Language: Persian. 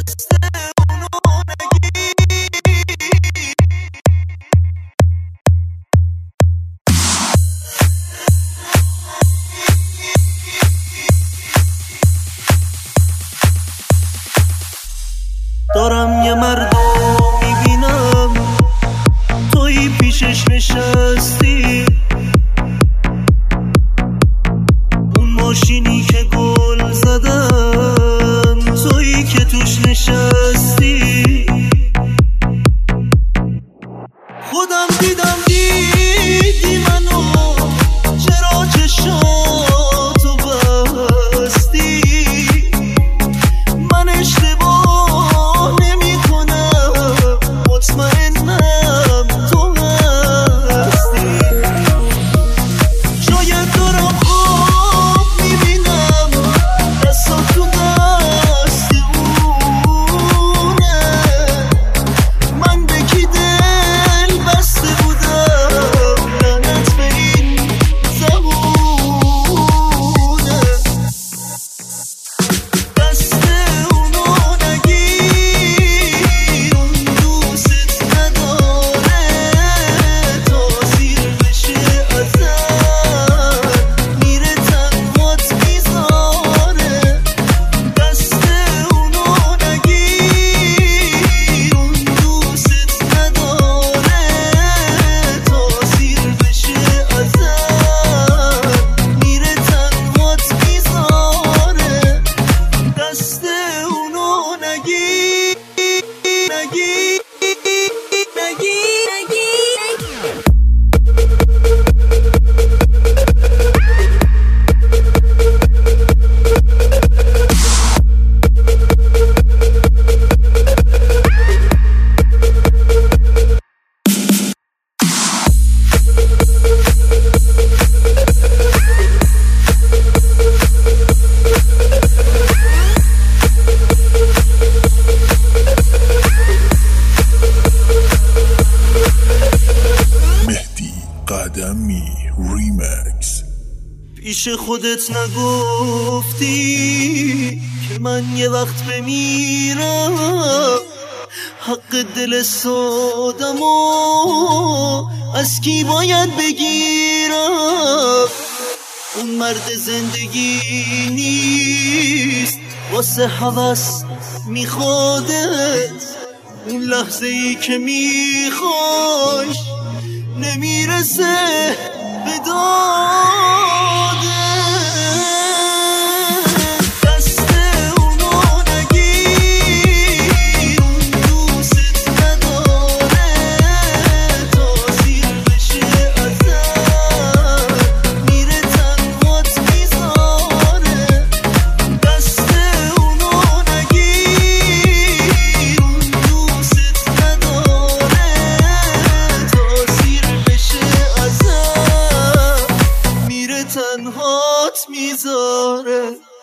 دارم یه مردو میبینم توی پیشش نشستی، اون ماشینی که گل زدم توی که توش نشستی. خودم دیدی منو، چرا چشاتو بستی؟ من اشتباه نمی کنم، مطمئنم تو هستی. شاید دارم خواب میبینم، دستات تو دست اونه. من به کی دل بسته بودم، لعنت به این زبونه. دست اونو نگیر، اون دوست نداره تا سیر بشه ازت، میره تنهات میذاره. دست اونو نگیر، اون دوست نداره تا سیر بشه ازت، میره تنهات میذاره. دست اونو نگیر، نگیر، نگیر. مهدی قدمی ریمکس. پیش خودت نگفتی که من یه وقت بمیرم، حق دل سادمو از کی باید بگیرم؟ اون مرد زندگی نیست، واسه هوس میخوادت، اون لحظه ای که میخوایش نمیرسه به داده. دست اونو نگیر، اون دوست نداره تا سیر بشه ازت، میره تنهات میذاره. دست اونو نگیر، اون دوست نداره تا سیر بشه ازت، میره تنهات میذاره.